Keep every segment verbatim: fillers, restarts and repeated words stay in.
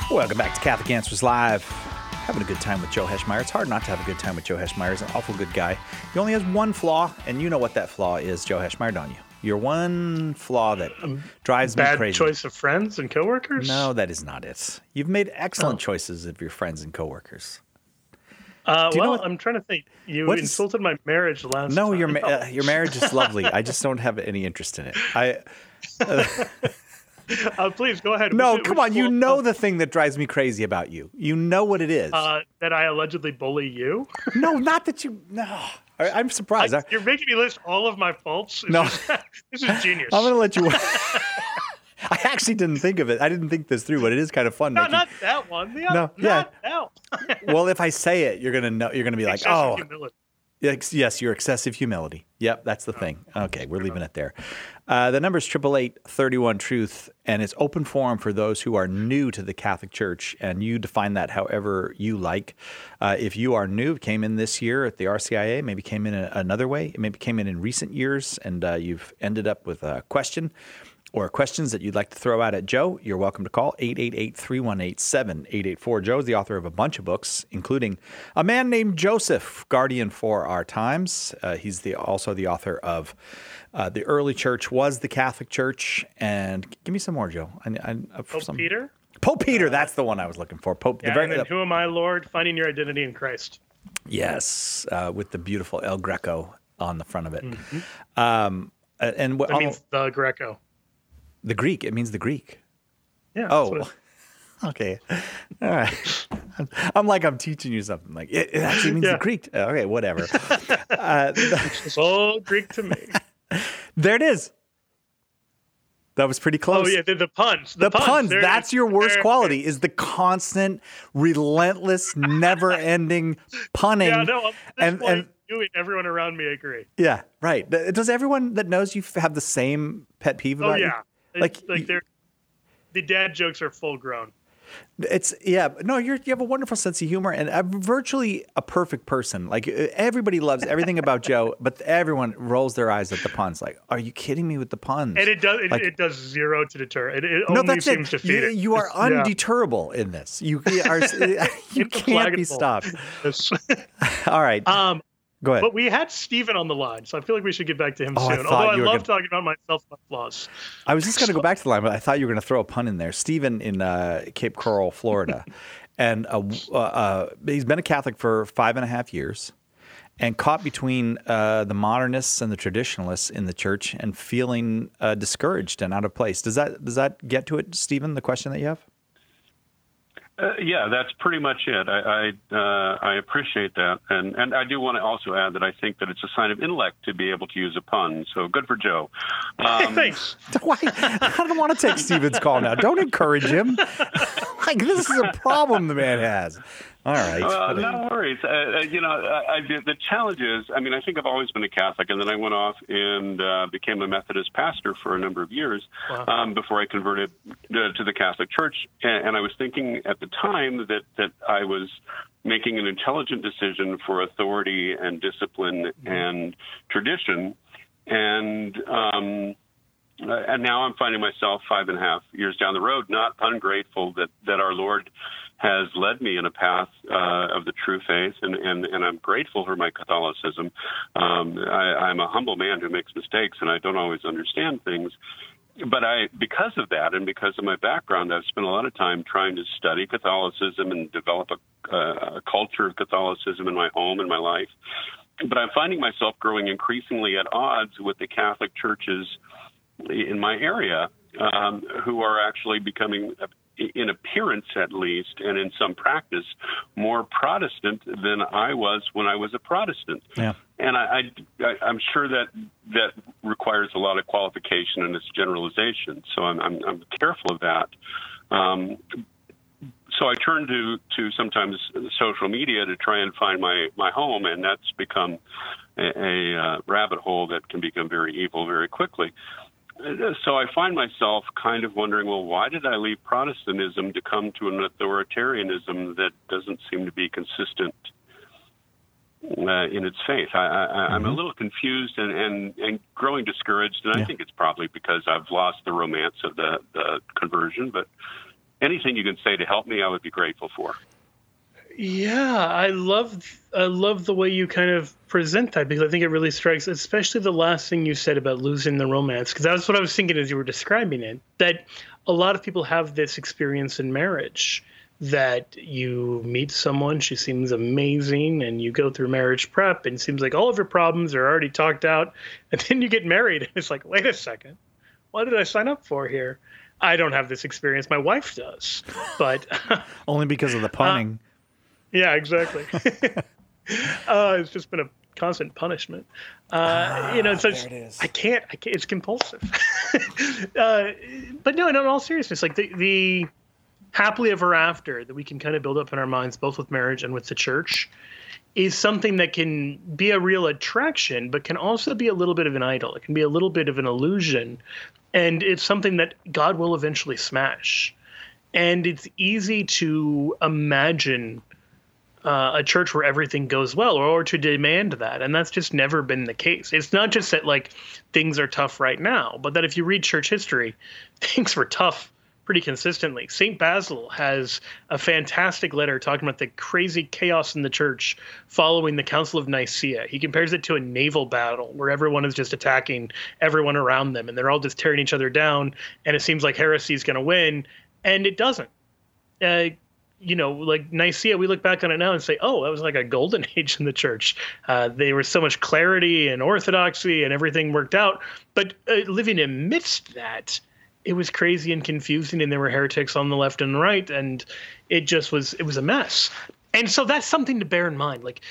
Welcome back to Catholic Answers Live. Having a good time with Joe Heschmeyer. It's hard not to have a good time with Joe Heschmeyer. He's an awful good guy. He only has one flaw, and you know what that flaw is, Joe Heschmeyer, don't you? Your one flaw that drives me Bad crazy. Bad choice of friends and coworkers? No, that is not it. You've made excellent oh. choices of your friends and coworkers. Uh, well, what, I'm trying to think. You insulted my marriage last no, time. Your, no, uh, your marriage is lovely. I just don't have any interest in it. I... Uh, Uh, please go ahead. No, which, come which on. You know the thing that drives me crazy about you. You know what it is. Uh, that I allegedly bully you? No, not that you. No, I'm surprised. I, you're making me list all of my faults. This no, is, this is genius. I'm going to let you. I actually didn't think of it. I didn't think this through, but it is kind of fun. No, making... not that one. The no, yeah. Not well, if I say it, you're gonna know. You're gonna be like, Excessive oh. humility. Yes, your excessive humility. Yep, that's the thing. Okay, we're leaving it there. Uh, the number is eight eight eight, three one, truth, and it's open forum for those who are new to the Catholic Church, and you define that however you like. Uh, if you are new, came in this year at the R C I A, maybe came in a, another way, maybe came in in recent years, and uh, you've ended up with a question or questions that you'd like to throw out at Joe, you're welcome to call eight eight eight, three one eight, seven eight eight four. Joe is the author of a bunch of books, including A Man Named Joseph, Guardian for Our Times. Uh, he's the also the author of uh, The Early Church Was the Catholic Church. And give me some more, Joe. I, I, I, Pope some... Peter? Pope Peter, uh, that's the one I was looking for. Pope. Yeah, the very, and then Who Am I, Lord? Finding Your Identity in Christ. Yes, uh, with the beautiful El Greco on the front of it. Mm-hmm. Um, and That means the Greco. The Greek. It means the Greek. Yeah. Oh, okay. All right. I'm like, I'm teaching you something. Like, it, it actually means yeah. the Greek. Okay, whatever. uh, it's all Greek to me. There it is. That was pretty close. Oh, yeah, the, the puns. The, the puns. puns. There That's your worst there, quality, is the constant, relentless, never-ending punning. Yeah, no, at this and, point, and you and everyone around me agree. Yeah, right. Does everyone that knows you have the same pet peeve about oh, yeah. you? Like, like they're, the dad jokes are full grown. It's yeah, no, you're you have a wonderful sense of humor and I'm virtually a perfect person. Like everybody loves everything about Joe, but everyone rolls their eyes at the puns. Like, are you kidding me with the puns? And it does it, like, it does zero to deter. It, it no, only that's seems it. to feed you, it. You are yeah. undeterrable in this. You are you can't be stopped. Yes. All right. Um. Go ahead. But we had Stephen on the line, so I feel like we should get back to him oh, soon. I Although I love gonna... talking about myself and my flaws. I was just going to go back to the line, but I thought you were going to throw a pun in there. Stephen in uh, Cape Coral, Florida. and uh, uh, uh, he's been a Catholic for five and a half years and caught between uh, the modernists and the traditionalists in the church and feeling uh, discouraged and out of place. Does that, does that get to it, Stephen, the question that you have? Uh, yeah, that's pretty much it. I I, uh, I appreciate that, and and I do want to also add that I think that it's a sign of intellect to be able to use a pun. So good for Joe. Um, Thanks. Why? I don't want to take Stephen's call now. Don't encourage him. Like this is a problem the man has. All right. Well, no worries. Uh, you know, I, I, the challenge is, I mean, I think I've always been a Catholic, and then I went off and uh, became a Methodist pastor for a number of years wow. um, before I converted to, to the Catholic Church. And, and I was thinking at the time that, that I was making an intelligent decision for authority and discipline mm-hmm. and tradition. And um, and now I'm finding myself five and a half years down the road, not ungrateful that, that our Lord has led me in a path uh, of the true faith, and, and, and I'm grateful for my Catholicism. Um, I, I'm a humble man who makes mistakes, and I don't always understand things. But I, because of that, and because of my background, I've spent a lot of time trying to study Catholicism and develop a, a culture of Catholicism in my home and my life. But I'm finding myself growing increasingly at odds with the Catholic churches in my area, um, who are actually becoming, in appearance at least, and in some practice, more Protestant than I was when I was a Protestant. Yeah. And I, I, I'm sure that that requires a lot of qualification and it's generalization. So I'm, I'm, I'm careful of that. Um, so I turn to, to sometimes social media to try and find my, my home, and that's become a, a uh, rabbit hole that can become very evil very quickly. So I find myself kind of wondering, well, why did I leave Protestantism to come to an authoritarianism that doesn't seem to be consistent uh, in its faith? I, I, mm-hmm. I'm a little confused and, and, and growing discouraged, and yeah. I think it's probably because I've lost the romance of the, the conversion, but anything you can say to help me, I would be grateful for. Yeah, I love I love the way you kind of present that, because I think it really strikes, especially the last thing you said about losing the romance, because that's what I was thinking as you were describing it, that a lot of people have this experience in marriage, that you meet someone, she seems amazing, and you go through marriage prep, and it seems like all of your problems are already talked out, and then you get married, and it's like, wait a second, what did I sign up for here? I don't have this experience. My wife does, but only because of the punning. Uh, yeah, exactly. uh, it's just been a constant punishment. Uh, ah, you know, so it's, it I can't. I can't. It's compulsive. uh, but no, in all seriousness, like the the happily ever after that we can kind of build up in our minds, both with marriage and with the church, is something that can be a real attraction, but can also be a little bit of an idol. It can be a little bit of an illusion. And it's something that God will eventually smash. And it's easy to imagine uh, a church where everything goes well, or, or to demand that. And that's just never been the case. It's not just that like things are tough right now, but that if you read church history, things were tough pretty consistently. Saint Basil has a fantastic letter talking about the crazy chaos in the church following the Council of Nicaea. He compares it to a naval battle where everyone is just attacking everyone around them, and they're all just tearing each other down, and it seems like heresy is going to win, and it doesn't. Uh, you know, like Nicaea, we look back on it now and say, oh, that was like a golden age in the church. Uh, there was so much clarity and orthodoxy, and everything worked out. But uh, living amidst that, it was crazy and confusing, and there were heretics on the left and the right, and it just was, it was a mess. And so that's something to bear in mind. Like,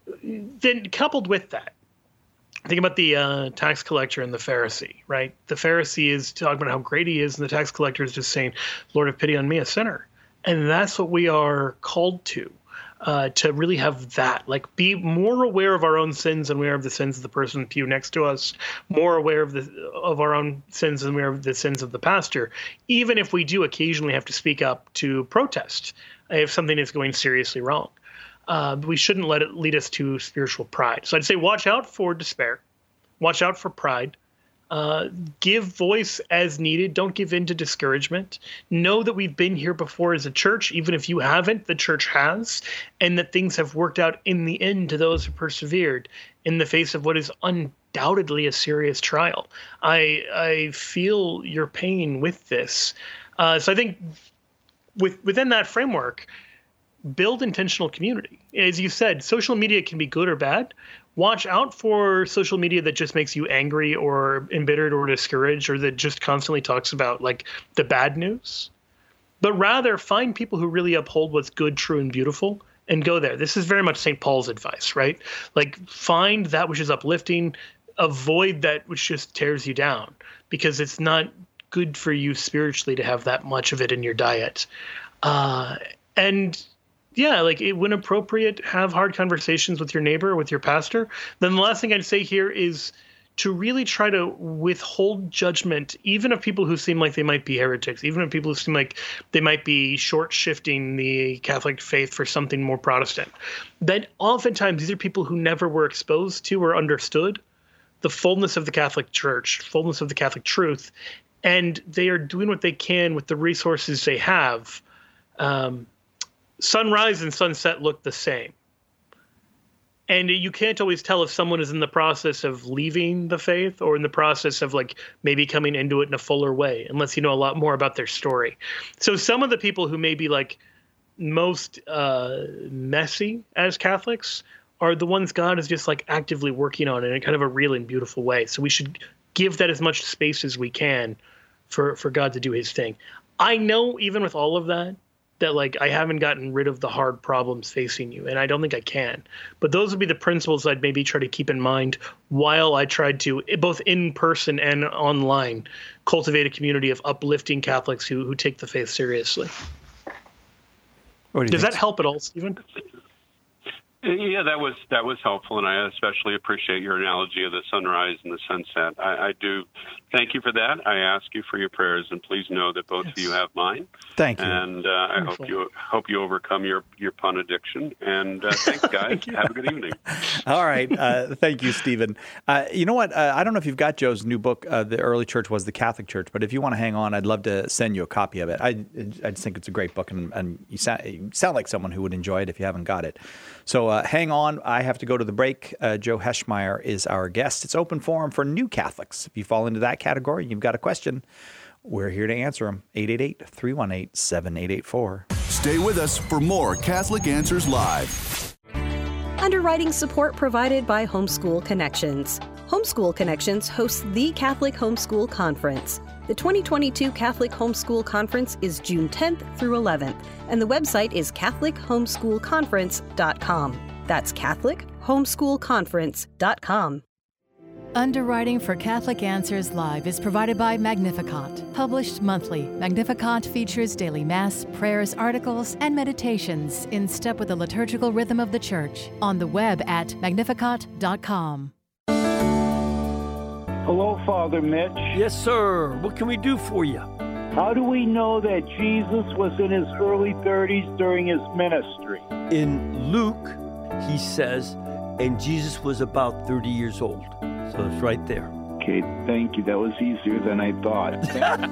then coupled with that, think about the uh, tax collector and the Pharisee, right? The Pharisee is talking about how great he is, and the tax collector is just saying, Lord, have pity on me, a sinner. And that's what we are called to. Uh, to really have that, like be more aware of our own sins than we are of the sins of the person in the pew next to us, more aware of the of our own sins than we are of the sins of the pastor, even if we do occasionally have to speak up to protest if something is going seriously wrong. Uh, we shouldn't let it lead us to spiritual pride. So I'd say watch out for despair, watch out for pride. Uh, give voice as needed. Don't give in to discouragement. Know that we've been here before as a church, even if you haven't, the church has, and that things have worked out in the end to those who persevered in the face of what is undoubtedly a serious trial. I I feel your pain with this. Uh, so I think with within that framework, build intentional community. As you said, social media can be good or bad. Watch out for social media that just makes you angry or embittered or discouraged, or that just constantly talks about like the bad news. But rather find people who really uphold what's good, true, and beautiful and go there. This is very much Saint Paul's advice, right? Like find that which is uplifting, avoid that which just tears you down, because it's not good for you spiritually to have that much of it in your diet. Uh, and Yeah, like it, when appropriate, have hard conversations with your neighbor, with your pastor. Then the last thing I'd say here is to really try to withhold judgment, even of people who seem like they might be heretics, even of people who seem like they might be short-shifting the Catholic faith for something more Protestant. That oftentimes these are people who never were exposed to or understood the fullness of the Catholic Church, fullness of the Catholic truth, and they are doing what they can with the resources they have. Um, Sunrise and sunset look the same. And you can't always tell if someone is in the process of leaving the faith or in the process of like maybe coming into it in a fuller way, unless you know a lot more about their story. So some of the people who may be like most uh, messy as Catholics are the ones God is just like actively working on in a kind of a real and beautiful way. So we should give that as much space as we can for, for God to do his thing. I know even with all of that, that like I haven't gotten rid of the hard problems facing you, and I don't think I can. But those would be the principles I'd maybe try to keep in mind while I tried to, both in person and online, cultivate a community of uplifting Catholics who who take the faith seriously. Do Does that help at all, Stephen? Yeah, that was that was helpful, and I especially appreciate your analogy of the sunrise and the sunset. I, I do thank you for that. I ask you for your prayers, and please know that both yes. of you have mine. Thank you, and uh, I hope you hope you overcome your, your pun addiction. And uh, thanks, guys. Thank have a good evening. All right, uh, thank you, Stephen. Uh, you know what? Uh, I don't know if you've got Joe's new book. Uh, the early church was the Catholic Church, but if you want to hang on, I'd love to send you a copy of it. I I just think it's a great book, and, and you, sound, you sound like someone who would enjoy it if you haven't got it. So uh, hang on. I have to go to the break. Uh, Joe Heschmeyer is our guest. It's open forum for new Catholics. If you fall into that category, you've got a question, we're here to answer them. eight eight eight, three one eight, seven eight eight four. Stay with us for more Catholic Answers Live. Underwriting support provided by Homeschool Connections. Homeschool Connections hosts the Catholic Homeschool Conference. The twenty twenty-two Catholic Homeschool Conference is June tenth through eleventh, and the website is catholic homeschool conference dot com. That's catholic homeschool conference dot com. Underwriting for Catholic Answers Live is provided by Magnificat. Published monthly, Magnificat features daily Mass, prayers, articles, and meditations in step with the liturgical rhythm of the Church. On the web at magnificat dot com. Hello, Father Mitch. Yes, sir. What can we do for you? How do we know that Jesus was in his early thirties during his ministry? In Luke, he says, and Jesus was about thirty years old. So it's right there. Okay, thank you. That was easier than I thought.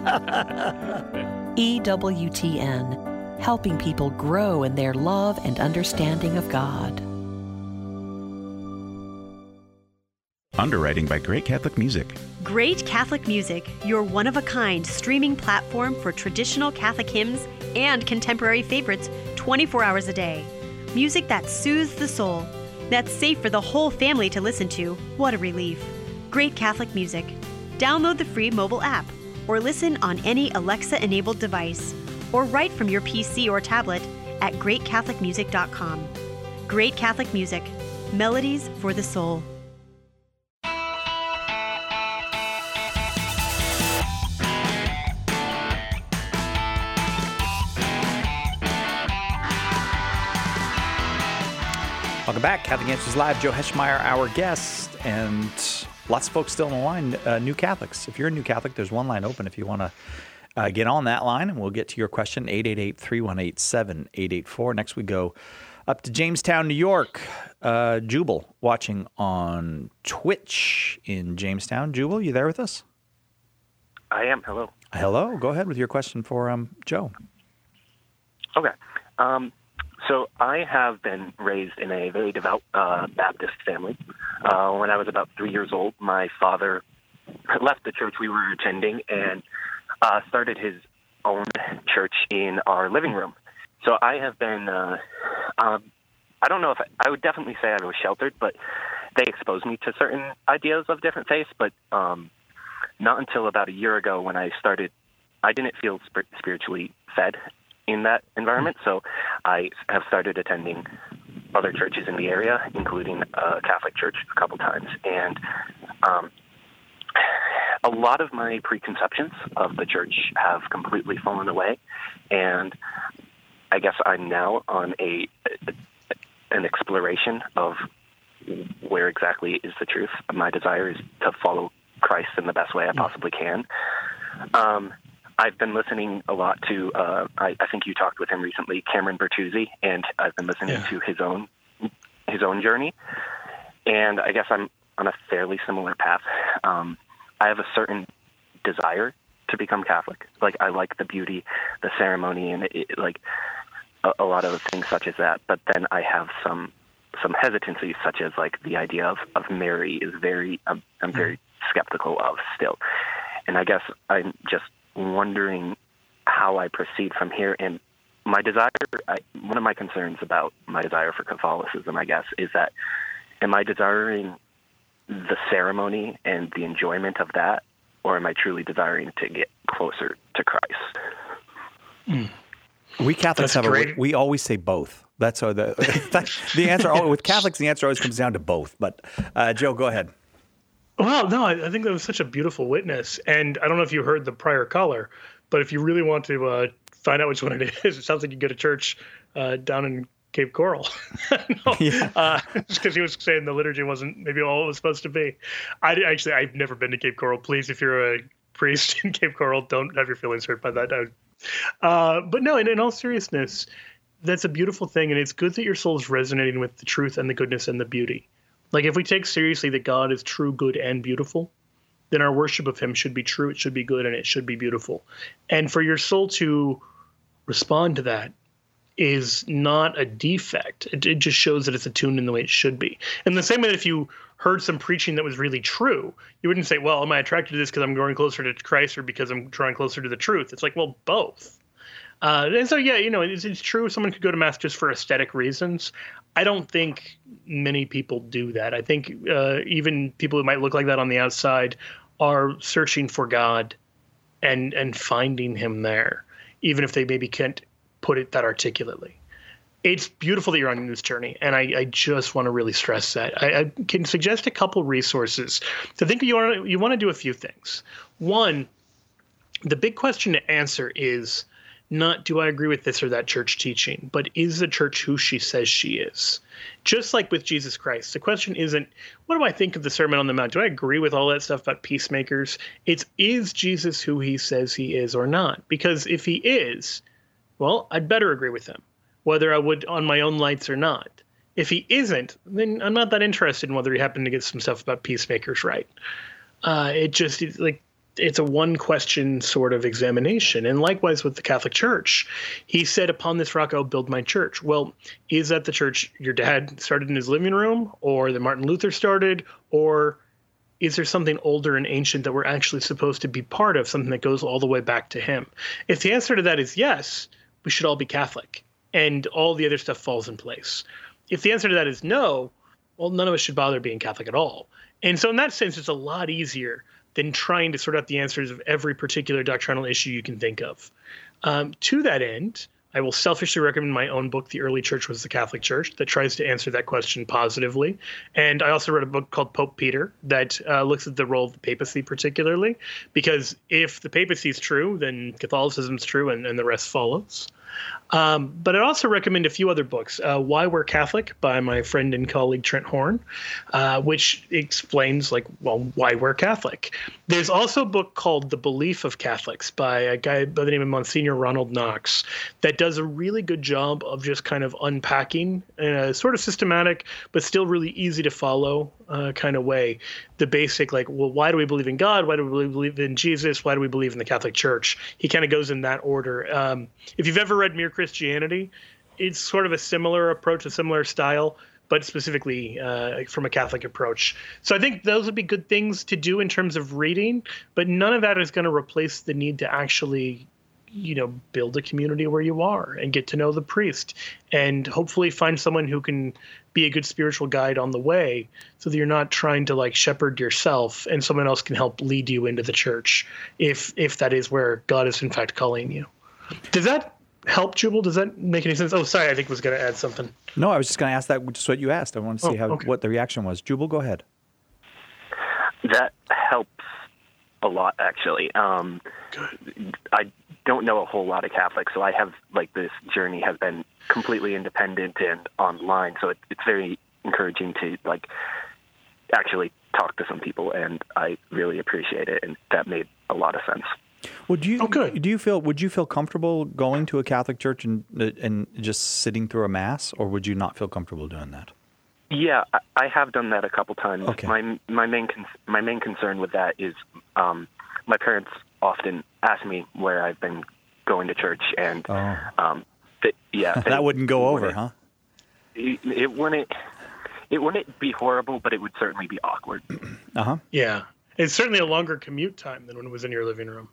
E W T N, helping people grow in their love and understanding of God. Underwriting by Great Catholic Music. Great Catholic Music, your one-of-a-kind streaming platform for traditional Catholic hymns and contemporary favorites twenty-four hours a day. Music that soothes the soul, that's safe for the whole family to listen to. What a relief. Great Catholic Music. Download the free mobile app or listen on any Alexa-enabled device or write from your P C or tablet at great catholic music dot com. Great Catholic Music. Melodies for the soul. Welcome back. Catholic Answers Live. Joe Heschmeyer, our guest, and lots of folks still on the line, uh, new Catholics. If you're a new Catholic, there's one line open if you want to uh, get on that line, and we'll get to your question, eight eight eight, three one eight, seven eight eight four. Next we go up to Jamestown, New York. Uh, Jubal watching on Twitch in Jamestown. Jubal, you there with us? I am. Hello. Hello. Go ahead with your question for um, Joe. Okay. Um, so I have been raised in a very devout uh, Baptist family. Uh, when I was about three years old, my father left the church we were attending and uh, started his own church in our living room. So I have been, uh, um, I don't know if I, I would definitely say I was sheltered, but they exposed me to certain ideas of different faiths, but um, not until about a year ago when I started, I didn't feel sp- spiritually fed in that environment. So I have started attending other churches in the area, including a Catholic church a couple times. And um, a lot of my preconceptions of the church have completely fallen away. And I guess I'm now on a, a an exploration of where exactly is the truth. My desire is to follow Christ in the best way I possibly can. Um, I've been listening a lot to, uh, I, I think you talked with him recently, Cameron Bertuzzi, and I've been listening yeah. to his own his own journey. And I guess I'm on a fairly similar path. Um, I have a certain desire to become Catholic. Like, I like the beauty, the ceremony, and it, it, like a, a lot of things such as that. But then I have some some hesitancy, such as like the idea of, of Mary is very, I'm, I'm very skeptical of still. And I guess I'm just wondering how I proceed from here. And my desire, I, one of my concerns about my desire for Catholicism, I guess, is that am I desiring the ceremony and the enjoyment of that, or am I truly desiring to get closer to Christ? Mm. We Catholics That's have great. a, we always say both. That's how the that's, the answer. With Catholics, the answer always comes down to both. But uh, Joe, go ahead. Well, no, I, I think that was such a beautiful witness. And I don't know if you heard the prior caller, but if you really want to uh, find out which one it is, it sounds like you go to church uh, down in Cape Coral. no, yeah. uh, just because he was saying the liturgy wasn't maybe all it was supposed to be. I actually I've never been to Cape Coral. Please, if you're a priest in Cape Coral, don't have your feelings hurt by that. Uh, but no, in, in all seriousness, that's a beautiful thing, and it's good that your soul is resonating with the truth and the goodness and the beauty. Like if we take seriously that God is true, good, and beautiful, then our worship of him should be true, it should be good, and it should be beautiful. And for your soul to respond to that is not a defect. It, it just shows that it's attuned in the way it should be. In the same way that if you heard some preaching that was really true, you wouldn't say, well, am I attracted to this because I'm growing closer to Christ or because I'm drawing closer to the truth? It's like, well, both. Uh, and so, yeah, you know, it's, it's true. Someone could go to Mass just for aesthetic reasons. I don't think many people do that. I think uh, even people who might look like that on the outside are searching for God and and finding him there, even if they maybe can't put it that articulately. It's beautiful that you're on this journey, and I, I just want to really stress that. I, I can suggest a couple resources. So I think you want to, you want to do a few things. One, the big question to answer is not do I agree with this or that church teaching, but is the church who she says she is? Just like with Jesus Christ, the question isn't, what do I think of the Sermon on the Mount? Do I agree with all that stuff about peacemakers? It's, is Jesus who he says he is or not? Because if he is, well, I'd better agree with him, whether I would on my own lights or not. If he isn't, then I'm not that interested in whether he happened to get some stuff about peacemakers right. Uh, it just, it's like, it's a one question sort of examination. And likewise with the Catholic Church, he said, upon this rock, I'll build my church. Well, is that the church your dad started in his living room, or that Martin Luther started, or is there something older and ancient that we're actually supposed to be part of, something that goes all the way back to him? If the answer to that is yes, we should all be Catholic, and all the other stuff falls in place. If the answer to that is no, well, none of us should bother being Catholic at all. And so in that sense, it's a lot easier than trying to sort out the answers of every particular doctrinal issue you can think of. Um, to that end, I will selfishly recommend my own book, The Early Church Was the Catholic Church, that tries to answer that question positively. And I also read a book called Pope Peter that uh, looks at the role of the papacy particularly, because if the papacy is true, then Catholicism is true, and, and the rest follows. Um, but I'd also recommend a few other books. Uh, Why We're Catholic by my friend and colleague Trent Horn, uh, which explains, like, well, why we're Catholic. There's also a book called The Belief of Catholics by a guy by the name of Monsignor Ronald Knox that does a really good job of just kind of unpacking in a sort of systematic but still really easy to follow uh, kind of way the basic, like, well, why do we believe in God? Why do we believe in Jesus? Why do we believe in the Catholic Church? He kind of goes in that order. Um, if you've ever read Mere Christianity, it's sort of a similar approach, a similar style, but specifically uh, from a Catholic approach. So I think those would be good things to do in terms of reading, but none of that is going to replace the need to actually, you know, build a community where you are and get to know the priest and hopefully find someone who can be a good spiritual guide on the way, so that you're not trying to like shepherd yourself and someone else can help lead you into the church if if that is where God is in fact calling you. Does that help, Jubal? Does that make any sense? Oh, sorry, I think I was going to add something. No, I was just going to ask that, just what you asked. I want to see oh, how okay. what the reaction was. Jubal, go ahead. That helps a lot, actually. Um, I don't know a whole lot of Catholics, so I have, like, this journey has been completely independent and online, so it, it's very encouraging to, like, actually talk to some people, and I really appreciate it, and that made a lot of sense. Would you oh, good. do you feel would you feel comfortable going to a Catholic church and and just sitting through a mass, or would you not feel comfortable doing that? Yeah, I, I have done that a couple times. Okay. My my main con- my main concern with that is um, my parents often ask me where I've been going to church, and oh. um, th- yeah, they, that wouldn't go over, huh? It, it wouldn't. It wouldn't be horrible, but it would certainly be awkward. Uh huh. Yeah, it's certainly a longer commute time than when it was in your living room.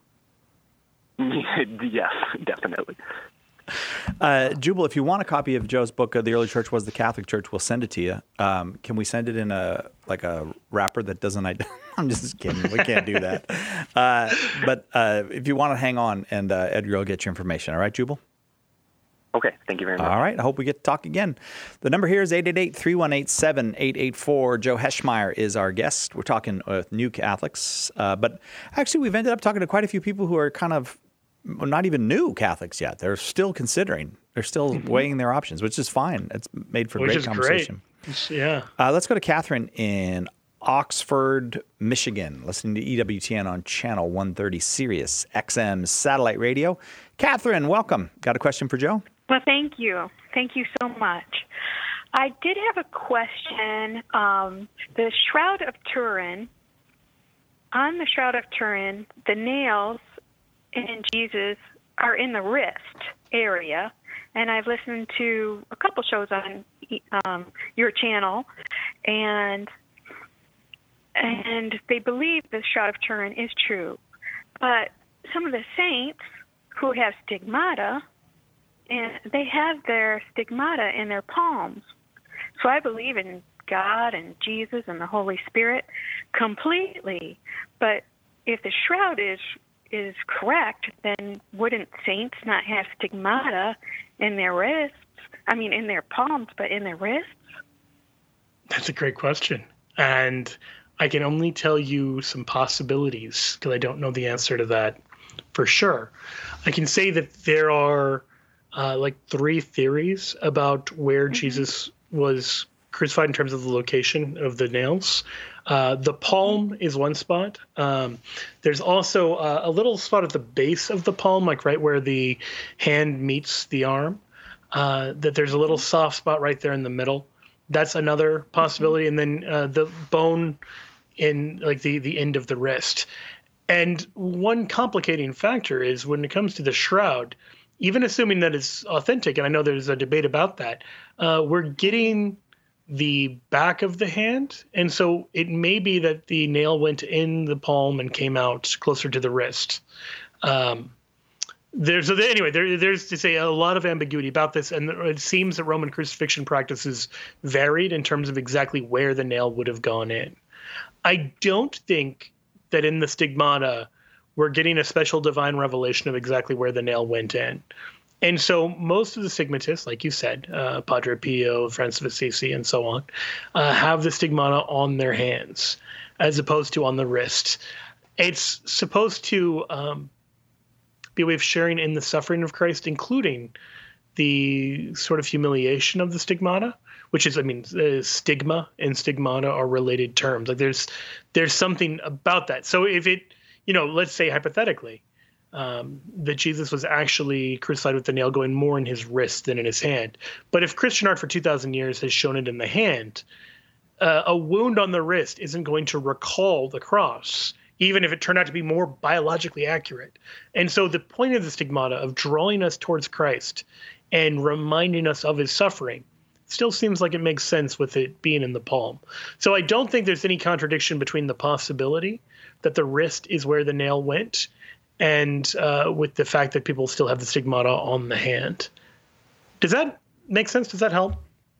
Yes, definitely. Uh, Jubal, if you want a copy of Joe's book, uh, The Early Church Was the Catholic Church, we'll send it to you. Um, can we send it in a like a wrapper that doesn't? I, I'm just kidding. We can't do that. Uh, but uh, if you want to hang on, and uh, Edgar will get your information. All right, Jubal? Okay, thank you very much. All right, I hope we get to talk again. The number here is eight eight eight, three one eight, seven eight eight four. Joe Heschmeyer is our guest. We're talking with new Catholics, uh, but actually we've ended up talking to quite a few people who are kind of not even new Catholics yet. They're still considering They're still mm-hmm. weighing their options, which is fine. It's made for which great is conversation. Great. Yeah. Uh, let's go to Catherine in Oxford, Michigan, listening to E W T N on channel one thirty Sirius X M satellite radio. Catherine, welcome. Got a question for Joe? Well, thank you. Thank you so much. I did have a question. Um, the Shroud of Turin, on the Shroud of Turin, the nails in Jesus are in the wrist area. And I've listened to a couple shows on um, your channel, and and they believe the Shroud of Turin is true. But some of the saints who have stigmata, and they have their stigmata in their palms. So I believe in God and Jesus and the Holy Spirit completely. But if the shroud is is correct, then wouldn't saints not have stigmata in their wrists? I mean, in their palms, but in their wrists? That's a great question. And I can only tell you some possibilities because I don't know the answer to that for sure. I can say that there are uh, like three theories about where mm-hmm. Jesus was crucified in terms of the location of the nails. Uh, the palm is one spot. Um, there's also uh, a little spot at the base of the palm, like right where the hand meets the arm, uh, that there's a little soft spot right there in the middle. That's another possibility. And then uh, the bone in like the, the end of the wrist. And one complicating factor is when it comes to the shroud, even assuming that it's authentic, and I know there's a debate about that, uh, we're getting the back of the hand. And so it may be that the nail went in the palm and came out closer to the wrist. Um, there's so anyway, there, there's to say a lot of ambiguity about this. And it seems that Roman crucifixion practices varied in terms of exactly where the nail would have gone in. I don't think that in the stigmata, we're getting a special divine revelation of exactly where the nail went in. And so most of the stigmatists, like you said, uh, Padre Pio, Francis of Assisi, and so on, uh, have the stigmata on their hands as opposed to on the wrist. It's supposed to um, be a way of sharing in the suffering of Christ, including the sort of humiliation of the stigmata, which is, I mean, uh, stigma and stigmata are related terms. Like there's there's something about that. So if it, you know, let's say hypothetically, Um, that Jesus was actually crucified with the nail going more in his wrist than in his hand. But if Christian art for two thousand years has shown it in the hand, uh, a wound on the wrist isn't going to recall the cross, even if it turned out to be more biologically accurate. And so the point of the stigmata of drawing us towards Christ and reminding us of his suffering still seems like it makes sense with it being in the palm. So I don't think there's any contradiction between the possibility that the wrist is where the nail went and uh, with the fact that people still have the stigmata on the hand. Does that make sense? Does that help?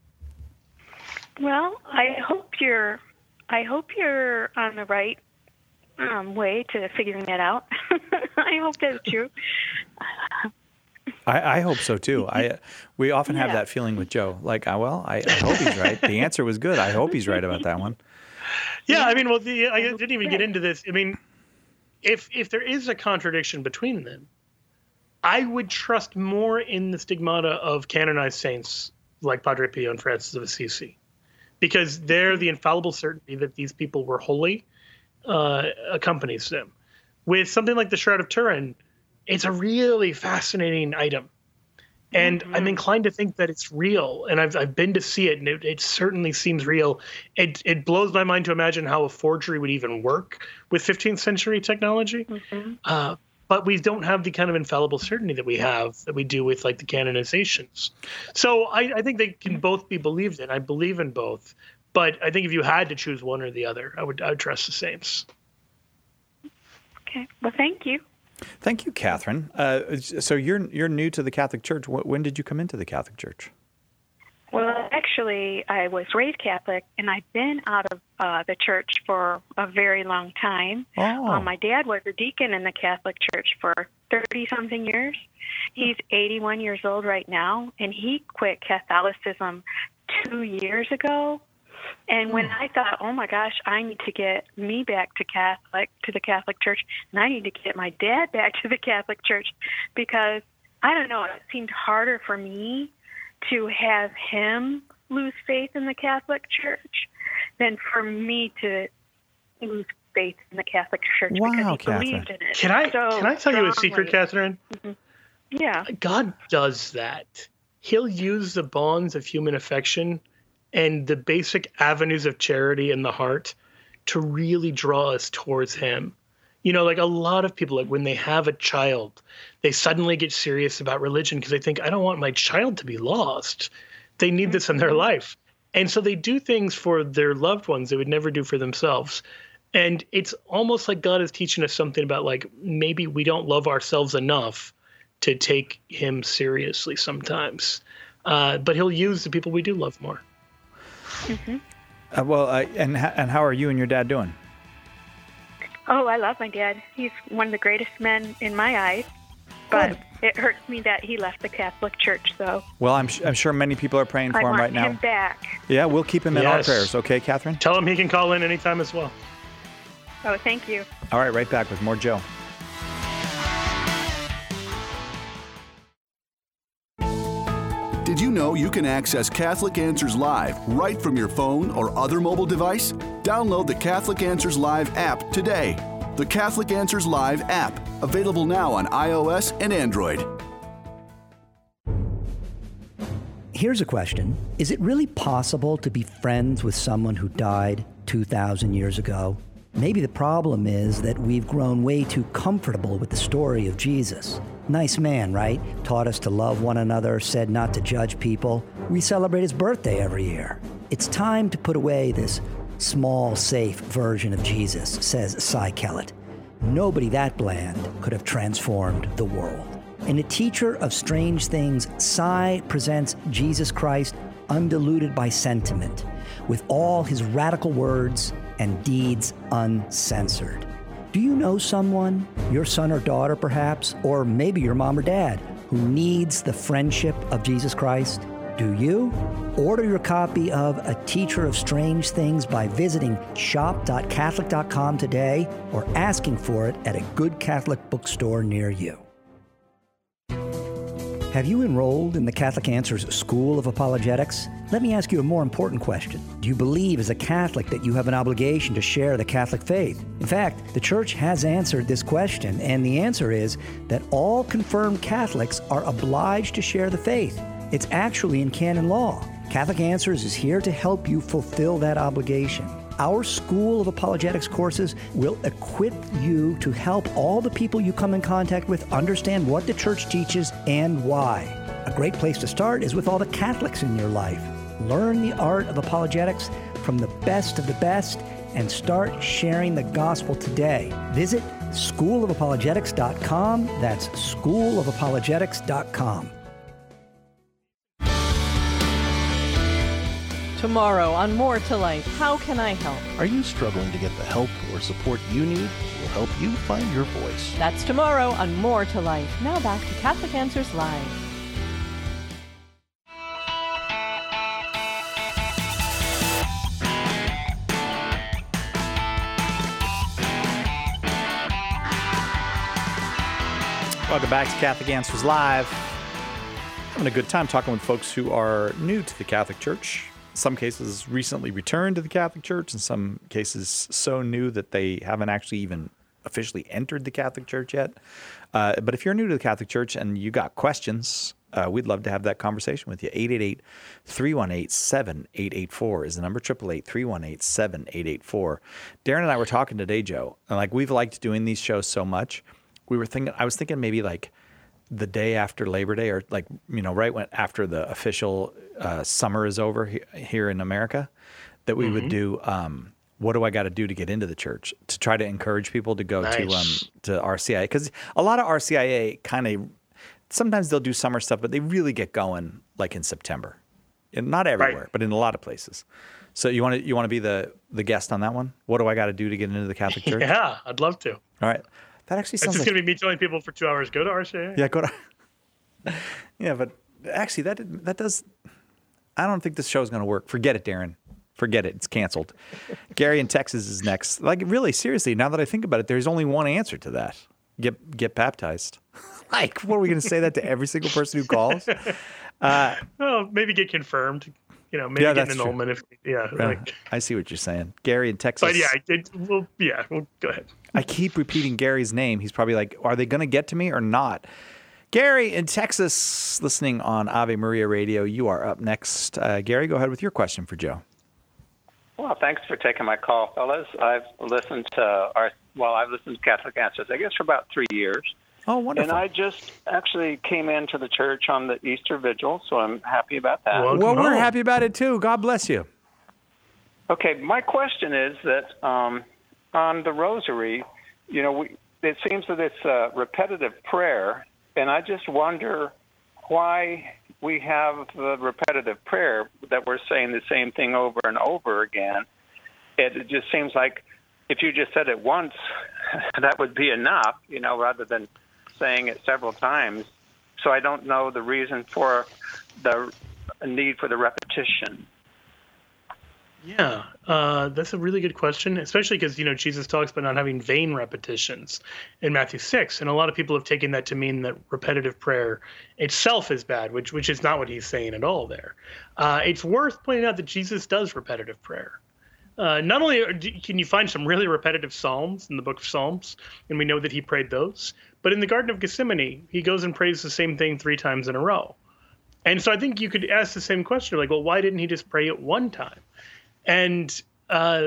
Well, I hope you're I hope you're on the right um, way to figuring that out. I hope that's true. I, I hope so too. I we often have Yeah. that feeling with Joe. Like, uh, well, I, I hope he's right. The answer was good. I hope he's right about that one. Yeah, I mean, well, the, I didn't even get into this. I mean, if if there is a contradiction between them, I would trust more in the stigmata of canonized saints like Padre Pio and Francis of Assisi, because they're the infallible certainty that these people were holy uh, accompanies them. With something like the Shroud of Turin, it's a really fascinating item. And mm-hmm. I'm inclined to think that it's real. And I've I've been to see it, and it, it certainly seems real. It it blows my mind to imagine how a forgery would even work with fifteenth century technology. Mm-hmm. Uh, but we don't have the kind of infallible certainty that we have, that we do with like the canonizations. So I, I think they can both be believed in. I believe in both. But I think if you had to choose one or the other, I would I would trust the saints. Okay. Well, thank you. Thank you, Catherine. Uh, so you're you're new to the Catholic Church. When did you come into the Catholic Church? Well, actually, I was raised Catholic, and I've been out of uh, the church for a very long time. Oh. Uh, my dad was a deacon in the Catholic Church for thirty-something years. He's eighty-one years old right now, and he quit Catholicism two years ago. And when I thought, oh, my gosh, I need to get me back to Catholic, to the Catholic Church, and I need to get my dad back to the Catholic Church, because I don't know, it seemed harder for me to have him lose faith in the Catholic Church than for me to lose faith in the Catholic Church Wow, because he Catherine. believed in it. Can I so can I tell you a secret, strongly. Catherine? Mm-hmm. Yeah. God does that. He'll use the bonds of human affection and the basic avenues of charity in the heart to really draw us towards him. You know, like a lot of people, like when they have a child, they suddenly get serious about religion because they think, I don't want my child to be lost. They need this in their life. And so they do things for their loved ones they would never do for themselves. And it's almost like God is teaching us something about, like, maybe we don't love ourselves enough to take him seriously sometimes. Uh, but he'll use the people we do love more. Mm-hmm. Uh, well, uh, and and how are you and your dad doing? Oh, I love my dad. He's one of the greatest men in my eyes. But it hurts me that he left the Catholic Church, though. Well, I'm, I'm sure many people are praying for I him want right now. him back. Yeah, we'll keep him in our Yes. prayers. Okay, Catherine? Tell him he can call in anytime as well. Oh, thank you. All right, right back with more Joe. Did you know you can access Catholic Answers Live right from your phone or other mobile device? Download the Catholic Answers Live app today. The Catholic Answers Live app, available now on iOS and Android. Here's a question. Is it really possible to be friends with someone who died two thousand years ago? Maybe the problem is that we've grown way too comfortable with the story of Jesus. Nice man, right? Taught us to love one another, said not to judge people. We celebrate his birthday every year. It's time to put away this small, safe version of Jesus, says Cy Kellett. Nobody that bland could have transformed the world. In A Teacher of Strange Things, Cy presents Jesus Christ undiluted by sentiment, with all his radical words and deeds uncensored. Do you know someone, your son or daughter perhaps, or maybe your mom or dad, who needs the friendship of Jesus Christ? Do you? Order your copy of A Teacher of Strange Things by visiting shop dot catholic dot com today or asking for it at a good Catholic bookstore near you. Have you enrolled in the Catholic Answers School of Apologetics? Let me ask you a more important question. Do you believe as a Catholic that you have an obligation to share the Catholic faith? In fact, the Church has answered this question, and the answer is that all confirmed Catholics are obliged to share the faith. It's actually in canon law. Catholic Answers is here to help you fulfill that obligation. Our School of Apologetics courses will equip you to help all the people you come in contact with understand what the Church teaches and why. A great place to start is with all the Catholics in your life. Learn the art of apologetics from the best of the best and start sharing the gospel today. Visit school of apologetics dot com. That's school of apologetics dot com. Tomorrow on More to Life, how can I help? Are you struggling to get the help or support you need? We'll help you find your voice. That's tomorrow on More to Life. Now back to Catholic Answers Live. Welcome back to Catholic Answers Live. Having a good time talking with folks who are new to the Catholic Church. In some cases recently returned to the Catholic Church, in some cases so new that they haven't actually even officially entered the Catholic Church yet. Uh, but if you're new to the Catholic Church and you got questions, uh, we'd love to have that conversation with you. eight eight eight, three one eight, seven eight eight four is the number, eight eight eight, three one eight, seven eight eight four. Darren and I were talking today, Joe, and like we've liked doing these shows so much. We were thinking, I was thinking maybe like the day after Labor Day, or like, you know, right when after the official uh, summer is over he, here in America, that we mm-hmm. would do, um, what do I got to do to get into the church, to try to encourage people to go nice. to um, to R C I A? Because a lot of R C I A kind of, sometimes they'll do summer stuff, but they really get going like in September. And not everywhere, right. but in a lot of places. So you want to you want to be the, the guest on that one? What do I got to do to get into the Catholic Church? Yeah, I'd love to. All right. That actually sounds It's just like... going to be me telling people for two hours, go to R C I A. Yeah, go to... yeah, but actually that that does... I don't think this show's going to work. Forget it, Darren. Forget it. It's canceled. Gary in Texas is next. Like, really, seriously, now that I think about it, there's only one answer to that. Get get baptized. Like, what are we going to say that to every single person who calls? Uh, well, maybe get confirmed. You know, maybe yeah, get an annulment. If yeah, yeah, like. I see what you're saying, Gary in Texas. But yeah, it, well, yeah. Well, go ahead. I keep repeating Gary's name. He's probably like, "Are they going to get to me or not?" Gary in Texas, listening on Ave Maria Radio. You are up next. Uh, Gary, go ahead with your question for Joe. Well, thanks for taking my call, fellas. I've listened to our well, I've listened to Catholic Answers, I guess, for about three years. Oh, wonderful! And I just actually came into the church on the Easter Vigil, so I'm happy about that. Well, well we're happy about it too. God bless you. Okay, my question is that um, on the Rosary, you know, we, it seems that it's a repetitive prayer, and I just wonder why we have the repetitive prayer that we're saying the same thing over and over again. It, it just seems like if you just said it once, that would be enough, you know, rather than saying it several times. So I don't know the reason for the need for the repetition. Yeah, uh, that's a really good question, especially because, you know, Jesus talks about not having vain repetitions in Matthew six. And a lot of people have taken that to mean that repetitive prayer itself is bad, which which is not what he's saying at all there. Uh, it's worth pointing out that Jesus does repetitive prayer. Uh, not only are, can you find some really repetitive psalms in the book of Psalms, and we know that he prayed those, but in the Garden of Gethsemane, he goes and prays the same thing three times in a row. And so I think you could ask the same question, like, well, why didn't he just pray it one time? And uh,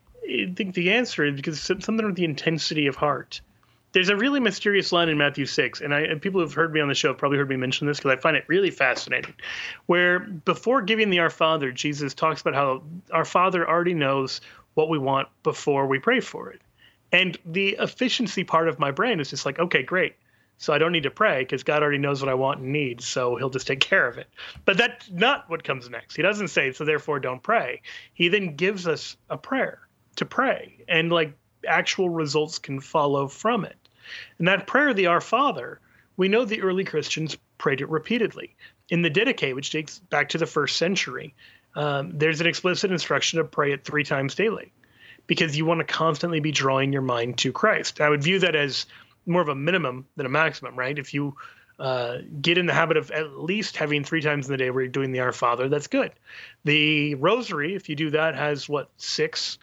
I think the answer is because something with the intensity of heart. There's a really mysterious line in Matthew six, and, I, and people who've heard me on the show have probably heard me mention this because I find it really fascinating, where before giving the Our Father, Jesus talks about how our Father already knows what we want before we pray for it. And the efficiency part of my brain is just like, okay, great. So I don't need to pray because God already knows what I want and need, so he'll just take care of it. But that's not what comes next. He doesn't say, so therefore don't pray. He then gives us a prayer to pray, and like actual results can follow from it. And that prayer, the Our Father, we know the early Christians prayed it repeatedly. In the Didache, which dates back to the first century, um, there's an explicit instruction to pray it three times daily because you want to constantly be drawing your mind to Christ. I would view that as more of a minimum than a maximum, right? If you uh, get in the habit of at least having three times in the day where you're doing the Our Father, that's good. The Rosary, if you do that, has what, six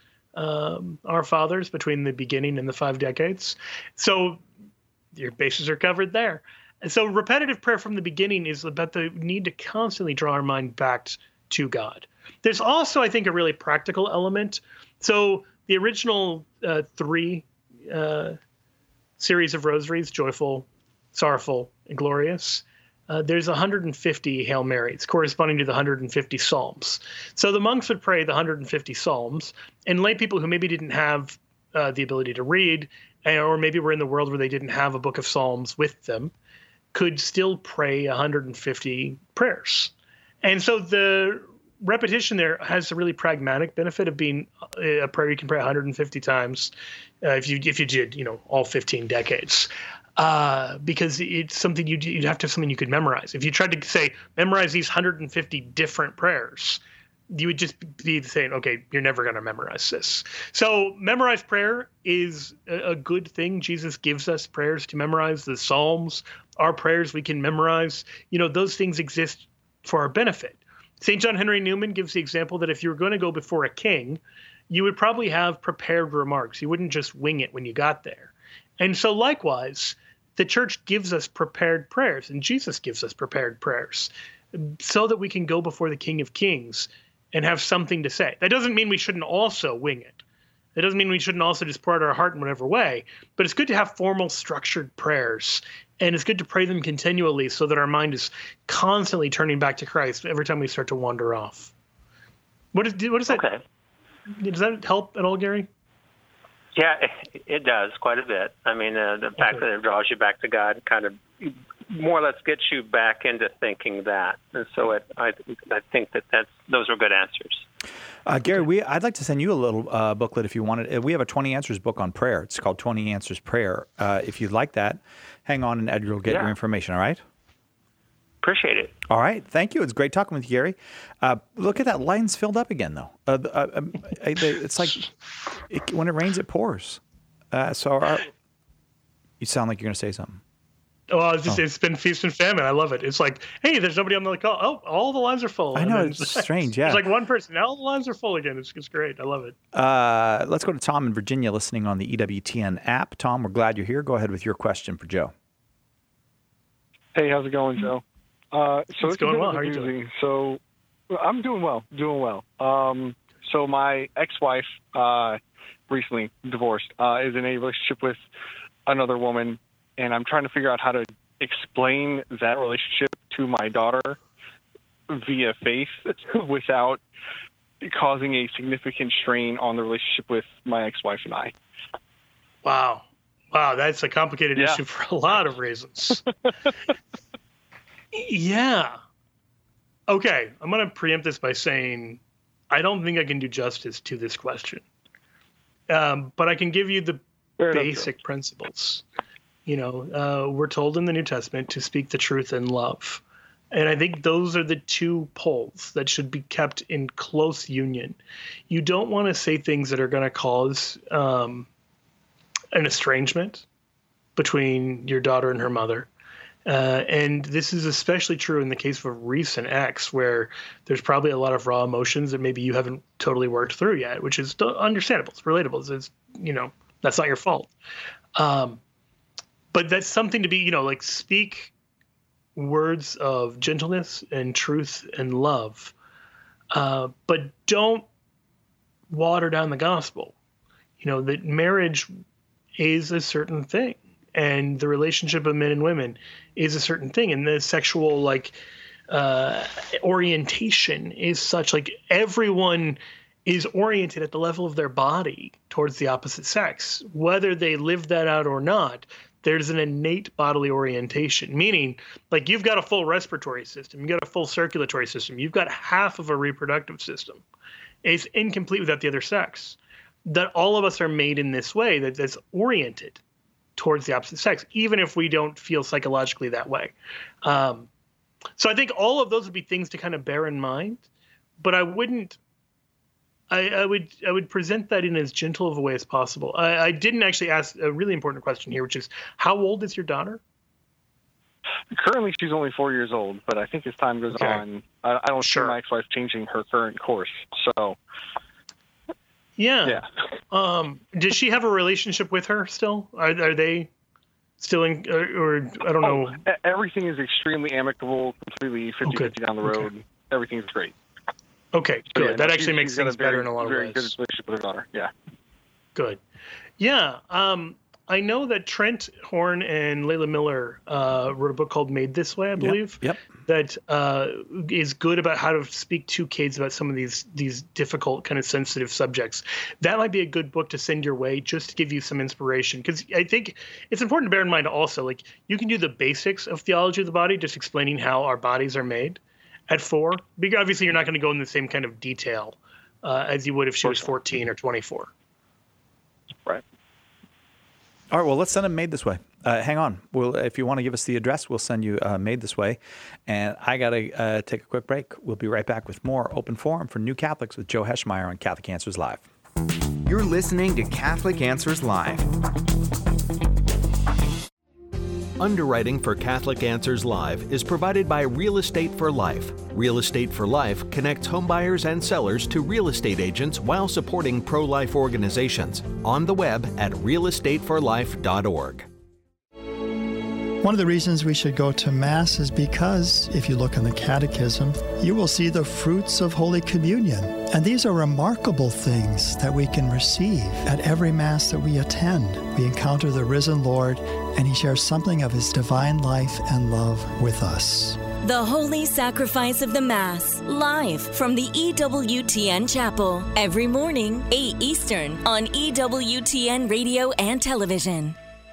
um, Our Fathers between the beginning and the five decades. So your bases are covered there. And so repetitive prayer from the beginning is about the need to constantly draw our mind back to God. There's also, I think, a really practical element. So the original uh, three uh, series of rosaries, joyful, sorrowful, and glorious, uh, there's one hundred fifty Hail Marys corresponding to the one hundred fifty Psalms. So the monks would pray the one hundred fifty Psalms, and lay people who maybe didn't have uh, the ability to read, or maybe were in the world where they didn't have a book of Psalms with them, could still pray one hundred fifty prayers. And so the repetition there has a really pragmatic benefit of being a prayer you can pray one hundred fifty times uh, if you if you did, you know, all fifteen decades. Uh, because it's something you'd, you'd have to have something you could memorize. If you tried to say, memorize these one hundred fifty different prayers, you would just be saying, okay, you're never going to memorize this. So memorized prayer is a, a good thing. Jesus gives us prayers to memorize. The Psalms are prayers we can memorize. You know, those things exist for our benefit. Saint John Henry Newman gives the example that if you were going to go before a king, you would probably have prepared remarks. You wouldn't just wing it when you got there. And so likewise, the church gives us prepared prayers, and Jesus gives us prepared prayers so that we can go before the King of Kings and have something to say. That doesn't mean we shouldn't also wing it. It doesn't mean we shouldn't also just pour out our heart in whatever way, but it's good to have formal, structured prayers, and it's good to pray them continually so that our mind is constantly turning back to Christ every time we start to wander off. What is, what is that? Okay. Does that help at all, Gary? Yeah, it, it does quite a bit. I mean, uh, the fact okay. that it draws you back to God kind of more or less gets you back into thinking that. And so it, I, I think that that's, those are good answers. Uh, Gary, we I'd like to send you a little uh, booklet if you want it. We have a twenty Answers book on prayer. It's called twenty Answers Prayer. Uh, if you'd like that, hang on and Edgar will get yeah. your information, all right? Appreciate it. All right. Thank you. It's great talking with you, Gary. Uh, look at that. Line's filled up again, though. Uh, uh, it's like it, when it rains, it pours. Uh, so our, You sound like you're going to say something. Well, it's, just, oh. it's been feast and famine. I love it. It's like, hey, there's nobody on the call. Oh, all the lines are full. I know, it's, it's strange, yeah. It's like one person. Now all the lines are full again. It's just great. I love it. Uh, let's go to Tom in Virginia listening on the E W T N app. Tom, we're glad you're here. Go ahead with your question for Joe. Hey, how's it going, Joe? Uh, so it's, it's going well. How are you doing? So I'm doing well, doing well. Um, so my ex-wife uh, recently divorced, uh, is in a relationship with another woman, and I'm trying to figure out how to explain that relationship to my daughter via faith without causing a significant strain on the relationship with my ex-wife and I. Wow. Wow, that's a complicated yeah. issue for a lot of reasons. yeah. Okay, I'm going to preempt this by saying I don't think I can do justice to this question. Um, but I can give you the Fair basic enough, principles. You know, uh, we're told in the New Testament to speak the truth in love. And I think those are the two poles that should be kept in close union. You don't want to say things that are going to cause um, an estrangement between your daughter and her mother. Uh, and this is especially true in the case of a recent ex, where there's probably a lot of raw emotions that maybe you haven't totally worked through yet, which is understandable. It's relatable. It's, you know, that's not your fault. Um, but that's something to be, you know, like speak words of gentleness and truth and love, uh, but don't water down the gospel. You know, that marriage is a certain thing, and the relationship of men and women is a certain thing, and the sexual like uh, orientation is such, like everyone is oriented at the level of their body towards the opposite sex, whether they live that out or not. There's an innate bodily orientation, meaning like you've got a full respiratory system, you've got a full circulatory system, you've got half of a reproductive system. It's incomplete without the other sex. That all of us are made in this way, that that's oriented towards the opposite sex, even if we don't feel psychologically that way. Um, so I think all of those would be things to kind of bear in mind, but I wouldn't, I, I would I would present that in as gentle of a way as possible. I, I didn't actually ask a really important question here, which is, how old is your daughter? Currently, she's only four years old, but I think as time goes okay. on, I, I don't sure my ex-wife changing her current course. So, yeah. yeah. Um, does she have a relationship with her still? Are, are they still in, or, or I don't oh, know? Everything is extremely amicable, completely fifty-fifty down the road. Okay. Everything's great. Okay, good. So, yeah, that actually makes things very, better in a lot of very ways. Very good relationship with her daughter. Yeah. Good. Yeah. Um, I know that Trent Horn and Layla Miller uh, wrote a book called Made This Way, I believe. Yep. yep. That uh, is good about how to speak to kids about some of these these difficult, kind of sensitive subjects. That might be a good book to send your way, just to give you some inspiration. Because I think it's important to bear in mind also, like you can do the basics of theology of the body, just explaining how our bodies are made at four. Because obviously you're not going to go in the same kind of detail uh, as you would if she was fourteen or twenty-four. Right. All right, well, let's send them Made This Way. Uh, hang on. We'll, if you want to give us the address, we'll send you uh, Made This Way. And I got to uh, take a quick break. We'll be right back with more Open Forum for New Catholics with Joe Heschmeyer on Catholic Answers Live. You're listening to Catholic Answers Live. Underwriting for Catholic Answers Live is provided by Real Estate for Life. Real Estate for Life connects homebuyers and sellers to real estate agents while supporting pro-life organizations. On the web at real estate for life dot org. One of the reasons we should go to Mass is because, if you look in the Catechism, you will see the fruits of Holy Communion. And these are remarkable things that we can receive at every Mass that we attend. We encounter the risen Lord, and He shares something of His divine life and love with us. The Holy Sacrifice of the Mass, live from the E W T N Chapel, every morning, eight Eastern, on E W T N Radio and Television.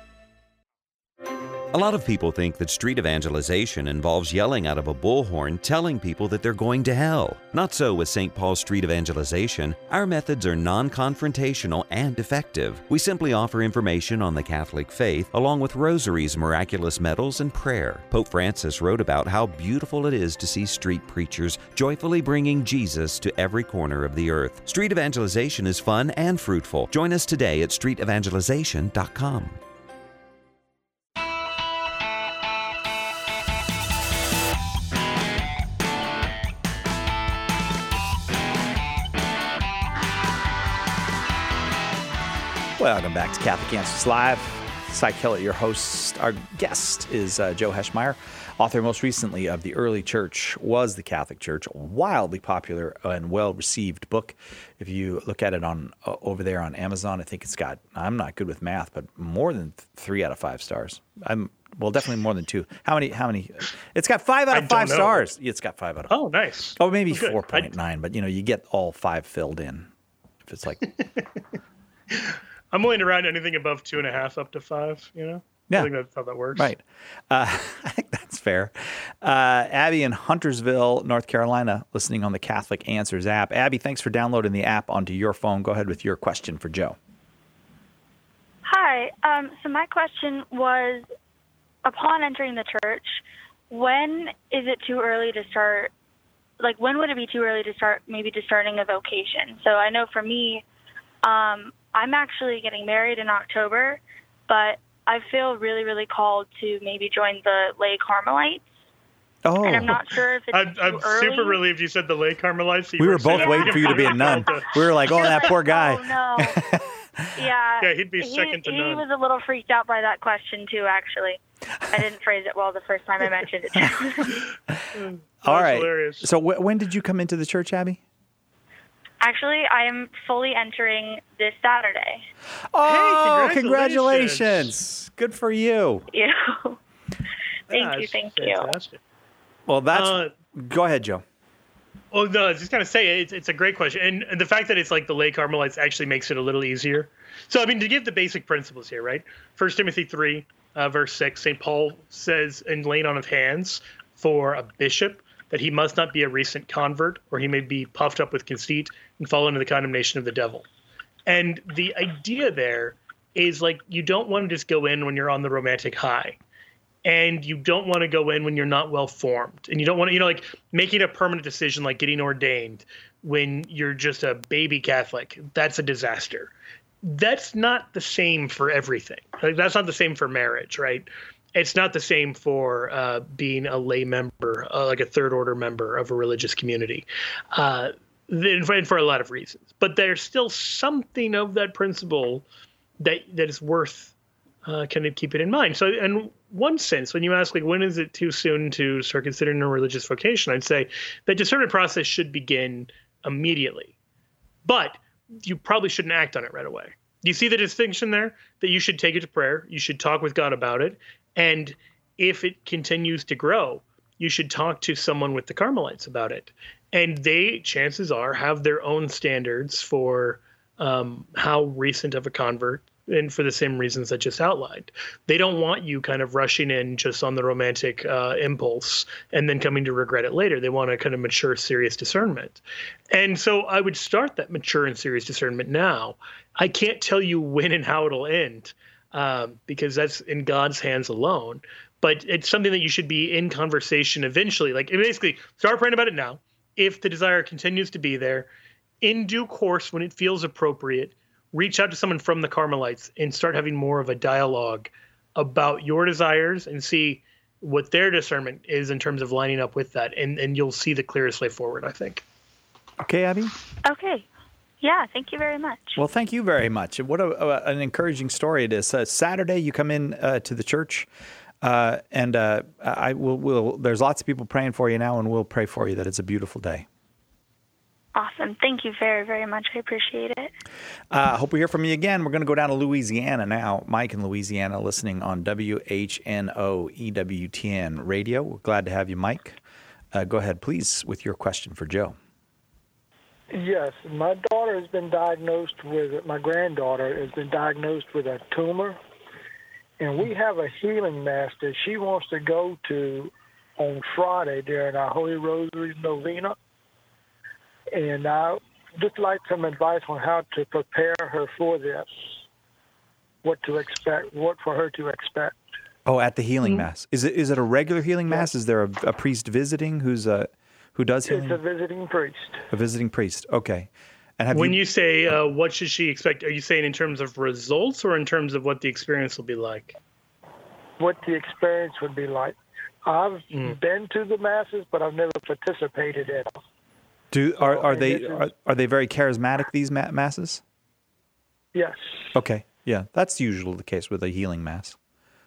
A lot of people think that street evangelization involves yelling out of a bullhorn telling people that they're going to hell. Not so with Saint Paul Street Evangelization. Our methods are non-confrontational and effective. We simply offer information on the Catholic faith along with rosaries, miraculous medals, and prayer. Pope Francis wrote about how beautiful it is to see street preachers joyfully bringing Jesus to every corner of the earth. Street evangelization is fun and fruitful. Join us today at street evangelization dot com. Welcome back to Catholic Answers Live. Cy Kellett, your host. Our guest is uh, Joe Heschmeyer, author most recently of The Early Church Was the Catholic Church, a wildly popular and well-received book. If you look at it on uh, over there on Amazon, I think it's got, I'm not good with math, but more than th- three out of five stars. I'm Well, definitely more than two. How many? How many? It's got five out of five stars. It's got five out of. Oh, nice. Oh, maybe Well, four point nine, but you know, you get all five filled in. If it's like, I'm willing to round anything above two and a half up to five. You know, Yeah. I think that's how that works. right? Uh, I think that's fair. Uh, Abby in Huntersville, North Carolina, listening on the Catholic Answers app. Abby, thanks for downloading the app onto your phone. Go ahead with your question for Joe. Hi. Um, so my question was, upon entering the church, when is it too early to start, like when would it be too early to start maybe just starting a vocation? So I know for me, um, I'm actually getting married in October, but I feel really, really called to maybe join the lay Carmelites. Oh. And I'm not sure if it's I'm, too I'm early. super relieved you said the lay Carmelites. So you We were weren't both saying waiting for you to be a nun. We were like, oh, that poor guy. Oh, no. Yeah. Yeah, he'd be he, second to he none. was a little freaked out by that question, too, actually. I didn't phrase it well the first time I mentioned it. All right. hilarious. So wh- when did you come into the church, Abby? Actually, I am fully entering this Saturday. Oh, Hey, congratulations. Good for you. You. Thank you, That's thank you. fantastic. Well, that's. Uh, go ahead, Joe. Well, no, I was just going to say, it's, it's a great question. And, and the fact that it's like the lay Carmelites actually makes it a little easier. So, I mean, to give the basic principles here, right? First Timothy three, uh, verse six, Saint Paul says, in laying on of hands for a bishop, that he must not be a recent convert, or he may be puffed up with conceit and fall into the condemnation of the devil. And the idea there is like, you don't want to just go in when you're on the romantic high. And you don't want to go in when you're not well formed. And you don't want to, you know, like making a permanent decision like getting ordained when you're just a baby Catholic. That's a disaster. That's not the same for everything. Like, that's not the same for marriage, right? It's not the same for uh, being a lay member, uh, like a third order member of a religious community, uh, and for, and for a lot of reasons. But there's still something of that principle that that is worth Uh, kind of keep it in mind. So in one sense, when you ask, like, when is it too soon to start considering a religious vocation, I'd say the discernment process should begin immediately. But you probably shouldn't act on it right away. Do you see the distinction there? That you should take it to prayer. You should talk with God about it. And if it continues to grow, you should talk to someone with the Carmelites about it. And they, chances are, have their own standards for um, how recent of a convert, and for the same reasons I just outlined. They don't want you kind of rushing in just on the romantic uh, impulse and then coming to regret it later. They want a kind of mature, serious discernment. And so I would start that mature and serious discernment now. I can't tell you when and how it'll end um, because that's in God's hands alone. But it's something that you should be in conversation eventually. Like, basically, start praying about it now. If the desire continues to be there, in due course, when it feels appropriate, reach out to someone from the Carmelites and start having more of a dialogue about your desires and see what their discernment is in terms of lining up with that. And, and you'll see the clearest way forward, I think. Okay, Abby? Okay. Yeah, thank you very much. Well, thank you very much. What a, a, an encouraging story it is. Uh, Saturday, you come in uh, to the church, uh, and uh, I will. We'll, there's lots of people praying for you now, and we'll pray for you that it's a beautiful day. Awesome. Thank you very, very much. I appreciate it. I uh, hope we hear from you again. We're going to go down to Louisiana now. Mike in Louisiana listening on W H N O E W T N radio. We're glad to have you, Mike. Uh, go ahead, please, with your question for Joe. Yes, my daughter has been diagnosed with, my granddaughter has been diagnosed with a tumor, and we have a healing mass that she wants to go to on Friday during our Holy Rosary Novena. And I just like some advice on how to prepare her for this, what to expect, what for her to expect. Oh, at the healing mass. Is it is it a regular healing mass? Is there a, a priest visiting who's a who does healing? It's a visiting priest. A visiting priest. Okay. And have when you, you say uh, what should she expect, are you saying in terms of results or in terms of what the experience will be like? What the experience would be like. I've mm. been to the masses, but I've never participated in them. Do are are they are, are they very charismatic, these ma- masses? Yes. Okay. Yeah, that's usually the case with a healing mass.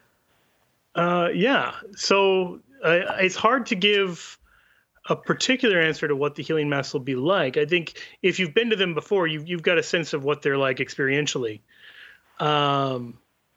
Uh, yeah. So uh, it's hard to give a particular answer to what the healing mass will be like. I think if you've been to them before, you've, you've got a sense of what they're like experientially. Um,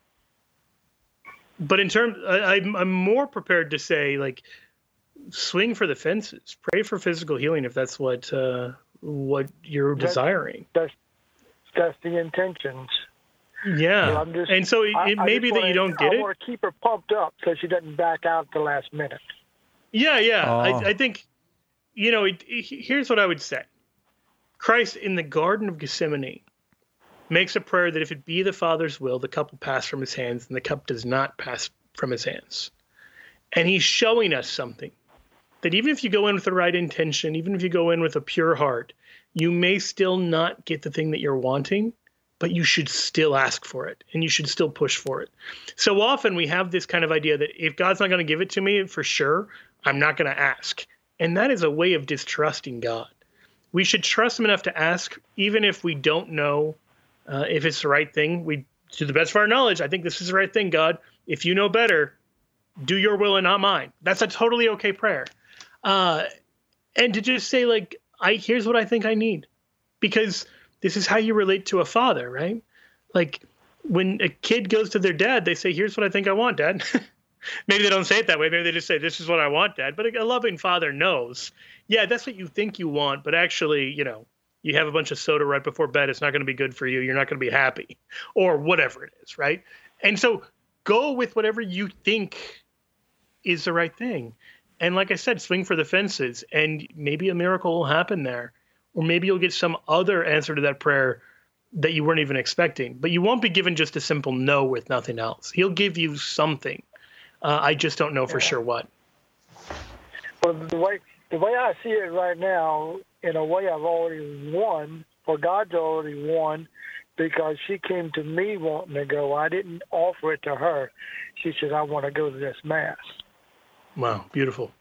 but in terms, I, I'm, I'm more prepared to say, like, swing for the fences, pray for physical healing if that's what uh, what you're That's- desiring. That's that's the intentions. Yeah, So I'm just- and so it, I- it I may just be that wanna- you don't get I it. want to keep her pumped up so she doesn't back out at the last minute. Yeah, yeah. Oh. I, I think, you know, it, it- here's what I would say. Christ in the Garden of Gethsemane makes a prayer that if it be the Father's will, the cup will pass from his hands, and the cup does not pass from his hands. And he's showing us something, that even if you go in with the right intention, even if you go in with a pure heart, you may still not get the thing that you're wanting, but you should still ask for it, and you should still push for it. So often we have this kind of idea that if God's not going to give it to me for sure, I'm not going to ask. And that is a way of distrusting God. We should trust him enough to ask, even if we don't know uh, if it's the right thing. We, to the best of our knowledge, I think this is the right thing, God. If you know better, do your will and not mine. That's a totally okay prayer. Uh, and to just say, like, I here's what I think I need. Because this is how you relate to a father, right? Like, when a kid goes to their dad, they say, here's what I think I want, Dad. Maybe they don't say it that way. Maybe they just say, this is what I want, Dad. But a loving father knows, yeah, that's what you think you want. But actually, you know, you have a bunch of soda right before bed. It's not going to be good for you. You're not going to be happy or whatever it is, right? And so go with whatever you think is the right thing. And like I said, swing for the fences, and maybe a miracle will happen there. Or maybe you'll get some other answer to that prayer that you weren't even expecting. But you won't be given just a simple no with nothing else. He'll give you something. Uh, I just don't know for sure what. Well, the way the way I see it right now, in a way, I've already won, or God's already won, because she came to me wanting to go. I didn't offer it to her. She said, I want to go to this mass. Wow, beautiful.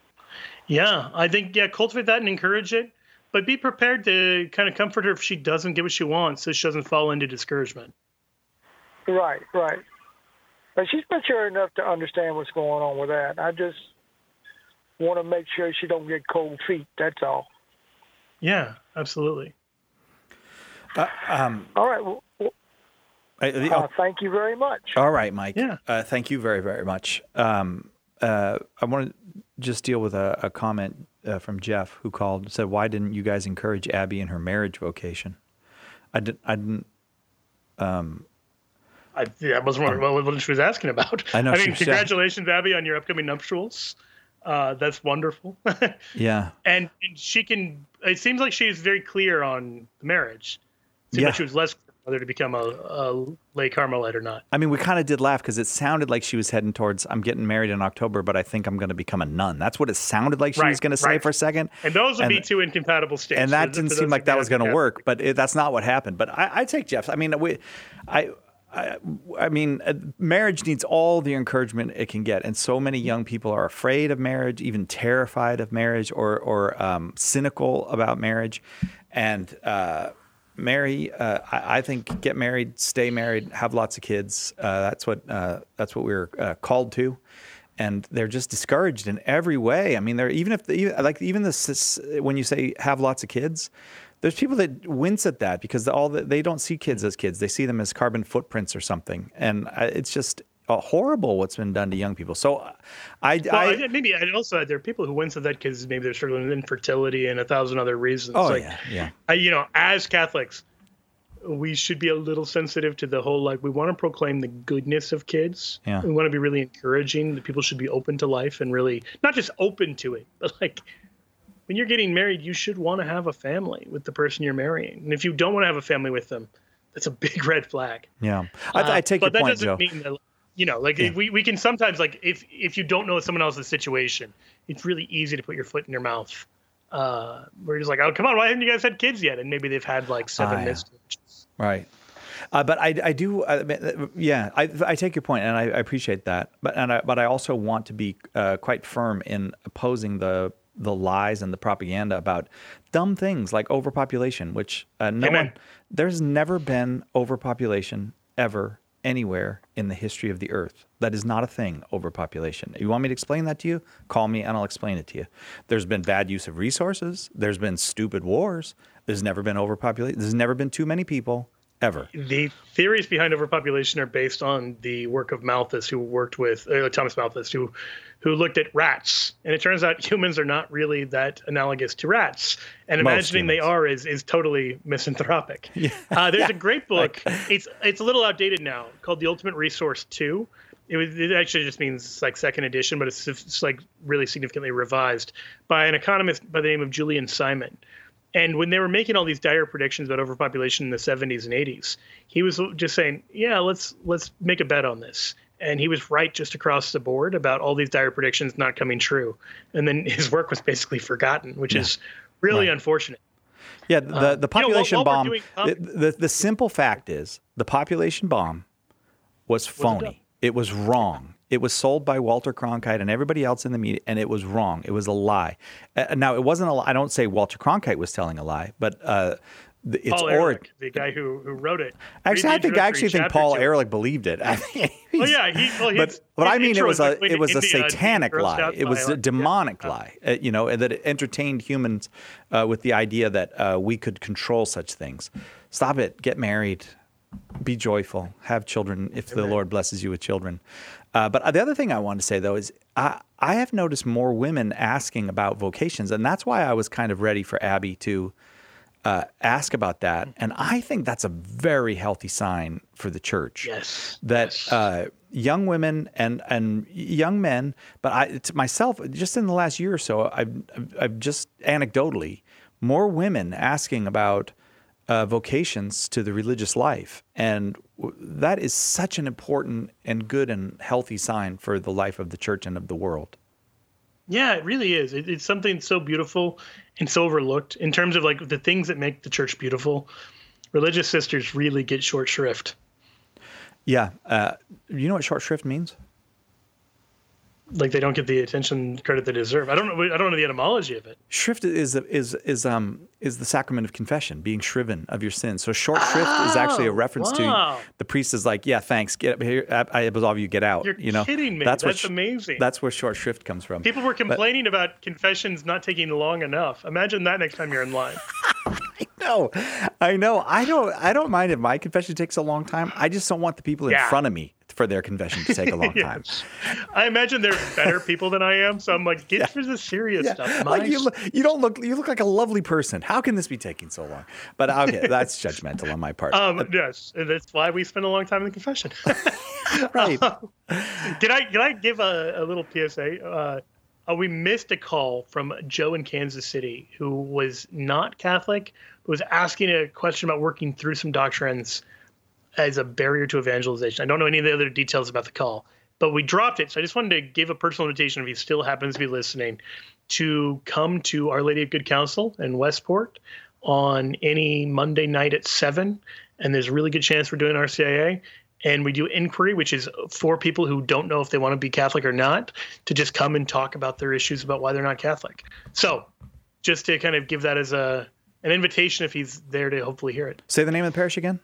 Yeah, I think, yeah, cultivate that and encourage it. But be prepared to kind of comfort her if she doesn't get what she wants, so she doesn't fall into discouragement. Right, right. But she's mature enough to understand what's going on with that. I just want to make sure she don't get cold feet. That's all. Yeah, absolutely. Uh, um, all right. Well, well, I, the, uh, thank you very much. All right, Mike. Yeah. Uh, thank you very, very much. Um, uh, I want to just deal with a, a comment uh, from Jeff, who called and said, "Why didn't you guys encourage Abby in her marriage vocation?" I didn't. I didn't. Um, I, yeah, I wasn't wondering um, what she was asking about. I know. I mean, she, congratulations, Abby, on your upcoming nuptials. Uh, that's wonderful. Yeah. And she can. It seems like she is very clear on the marriage. It seems Yeah. like she was less clear whether to become a, a lay Carmelite or not. I mean, we kind of did laugh because it sounded like she was heading towards, I'm getting married in October, but I think I'm going to become a nun. That's what it sounded like she Right, was going to say right. for a second. And those would And- be two incompatible states. And that For- didn't for seem those like who that was going to don't work, but it, that's not what happened. But I, I take Jeff's. I mean, we, I, I, I mean, uh, marriage needs all the encouragement it can get, and so many young people are afraid of marriage, even terrified of marriage, or or um, cynical about marriage. And uh, marry, uh, I, I think, get married, stay married, have lots of kids. Uh, that's what uh, that's what we're uh, called to. And they're just discouraged in every way. I mean, they're even if they, like even this when you say have lots of kids, there's people that wince at that because all the, they don't see kids as kids. They see them as carbon footprints or something, and I- it's just uh, horrible what's been done to young people. So, I, Well, I I, maybe I'd also add there are people who wince at that because maybe they're struggling with infertility and a thousand other reasons. oh like, yeah, yeah, I, you know, as Catholics, we should be a little sensitive to the whole, like, we want to proclaim the goodness of kids. Yeah. We want to be really encouraging that people should be open to life and really not just open to it, but like when you're getting married, you should want to have a family with the person you're marrying. And if you don't want to have a family with them, that's a big red flag. yeah. I, I take uh, your but that point, doesn't Joe. mean that, you know, like Yeah. we, we can sometimes, like, if if you don't know someone else's situation, it's really easy to put your foot in your mouth. Uh, where you're just like, oh, come on, why haven't you guys had kids yet? And maybe they've had like seven Ah, yeah. miscarriages. Right. Uh, but I, I do, uh, yeah, I, I take your point, and I, I appreciate that. But and I, but I also want to be uh, quite firm in opposing the the lies and the propaganda about dumb things like overpopulation, which uh, no Amen. one, there's never been overpopulation ever, anywhere in the history of the earth. That is not a thing, overpopulation. You want me to explain that to you? Call me and I'll explain it to you. There's been bad use of resources. There's been stupid wars. There's never been overpopulation. There's never been too many people, ever. The theories behind overpopulation are based on the work of Malthus, who worked with uh, Thomas Malthus, who who looked at rats. And it turns out humans are not really that analogous to rats. And Most imagining they humans. are is is totally misanthropic. Yeah. Uh, there's Yeah. a great book. It's it's a little outdated now, called The Ultimate Resource two. It, was, it actually just means like second edition, but it's, it's like really significantly revised by an economist by the name of Julian Simon. And when they were making all these dire predictions about overpopulation in the seventies and eighties, he was just saying, yeah, let's let's make a bet on this. And he was right just across the board about all these dire predictions not coming true. And then his work was basically forgotten, which Yeah. is really Right. unfortunate. Yeah, the, Uh, the you know, while- population while we're bomb, doing- the, the, the simple fact is the population bomb was phony. It was wrong. It was sold by Walter Cronkite and everybody else in the media, and it was wrong. It was a lie. Uh, now, it wasn't a lie. I don't say Walter Cronkite was telling a lie, but uh, the, it's Paul or Ehrlich, the guy who, who wrote it. Actually, I Read the think I actually introductory think chapter Paul to it. Ehrlich believed it. I think Oh yeah, he, well, but his, but his I mean, it intro was is a like it was a India, satanic grossed lie. out It was by, a like, demonic lie. Uh, you know, and that it entertained humans uh, with the idea that uh, we could control such things. Stop it. Get married. Be joyful. Have children if the Lord blesses you with children. Uh, but the other thing I wanted to say though is I I have noticed more women asking about vocations, and that's why I was kind of ready for Abby to uh, ask about that. And I think that's a very healthy sign for the church. Yes. That uh, young women and and young men, but I to myself, just in the last year or so, I've, I've, I've just anecdotally more women asking about uh, vocations to the religious life, and w- that is such an important and good and healthy sign for the life of the church and of the world. Yeah, it really is. It, it's something so beautiful and so overlooked in terms of like the things that make the church beautiful. Religious sisters really get short shrift. Yeah, uh, you know what short shrift means? Like they don't get the attention credit they deserve. I don't know. I don't know the etymology of it. Shrift is is is um is the sacrament of confession, being shriven of your sins. So short shrift is actually a reference wow. to the priest is like, yeah, thanks, get up here, I I absolve you, get out. You're you know, kidding me. That's, what That's sh- amazing. That's where short shrift comes from. People were But- complaining about confessions not taking long enough. Imagine that next time you're in line. No, I know. I don't. I don't mind if my confession takes a long time. I just don't want the people in Yeah. front of me for their confession to take a long time. Yes. I imagine they're better people than I am, so I'm like, get for the serious Yeah. stuff. Like My you, look, you don't look. You look like a lovely person. How can this be taking so long? But okay, that's judgmental on my part. Um, yes, and that's why we spend a long time in the confession. Right. Can I can I give a, a little P S A? Uh, uh, we missed a call from Joe in Kansas City, who was not Catholic, but was asking a question about working through some doctrines as a barrier to evangelization. I don't know any of the other details about the call, but we dropped it. So I just wanted to give a personal invitation, if he still happens to be listening, to come to Our Lady of Good Counsel in Westport on any Monday night at seven. And there's a really good chance we're doing R C I A. And we do inquiry, which is for people who don't know if they want to be Catholic or not, to just come and talk about their issues about why they're not Catholic. So just to kind of give that as a an invitation if he's there to hopefully hear it. Say the name of the parish again.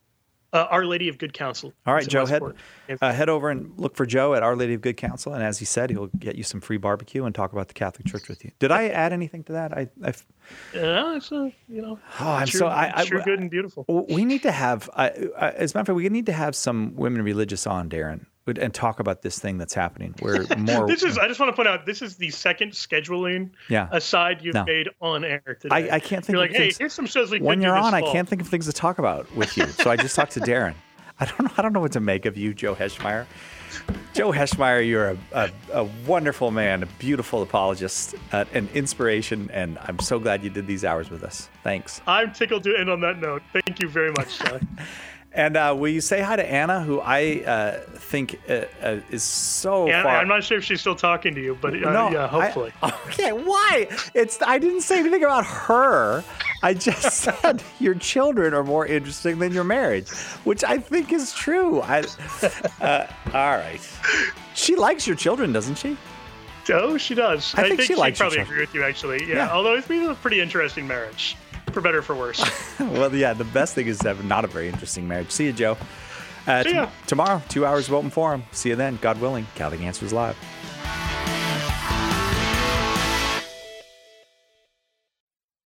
Uh, Our Lady of Good Counsel. All right, It's in Joe, head, Westport. uh, head over and look for Joe at Our Lady of Good Counsel. And as he said, he'll get you some free barbecue and talk about the Catholic Church with you. Did I add anything to that? I, I Yeah, it's a, you know, Oh, I'm true, so I, I, true, good, and beautiful. We need to have, I, I, as a matter of fact, we need to have some women religious on, Darren, and talk about this thing that's happening. Where more. This is. I just want to point out. This is the second scheduling Yeah. aside you've No. made on air today. I, I can't think You're of like, hey, things, here's some shows we when could you're do this on. I fall. can't think of things to talk about with you, so I just talked to Darren. I don't know. I don't know what to make of you, Joe Heschmeyer. Joe Heschmeyer, you're a, a, a wonderful man, a beautiful apologist, uh, an inspiration, and I'm so glad you did these hours with us. Thanks. I'm tickled to end on that note. Thank you very much, Sally. And uh, will you say hi to Anna, who I uh, think uh, uh, is so And far. I'm not sure if she's still talking to you, but uh, No, yeah, hopefully. I- okay, why? It's I didn't say anything about her. I just said your children are more interesting than your marriage, which I think is true. I, uh, all right. She likes your children, doesn't she? Oh, she does. I think she she'd likes your probably children. agree with you, actually. Yeah. Yeah. Although it's been a pretty interesting marriage, for better or for worse. Well, yeah, the best thing is to have not a very interesting marriage. See you, Joe. Uh, See ya. t- tomorrow, two hours of open forum. See you then. God willing. Catholic Answers Live.